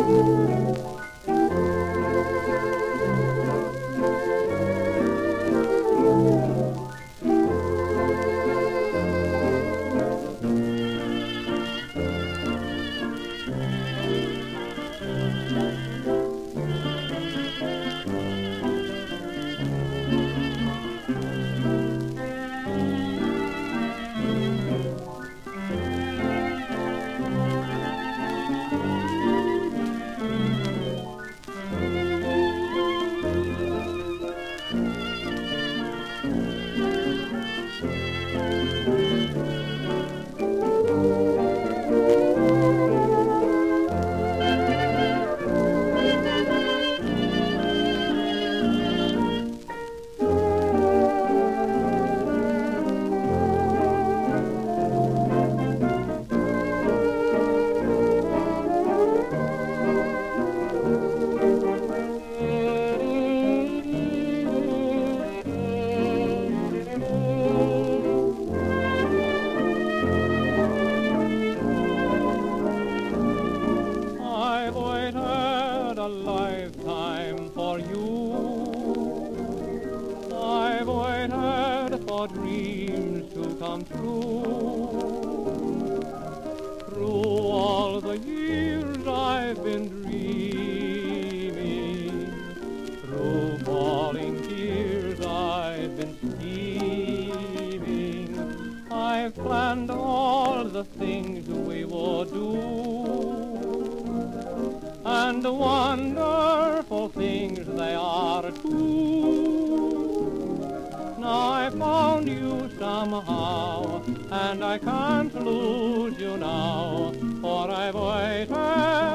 A lifetime for you. I've waited for dreams to come true. Through all the years I've been dreaming. Through falling tears I've been scheming. I've planned all the things we would do. And wonderful things they are too. Now I found you somehow, and I can't lose you now, for I've waited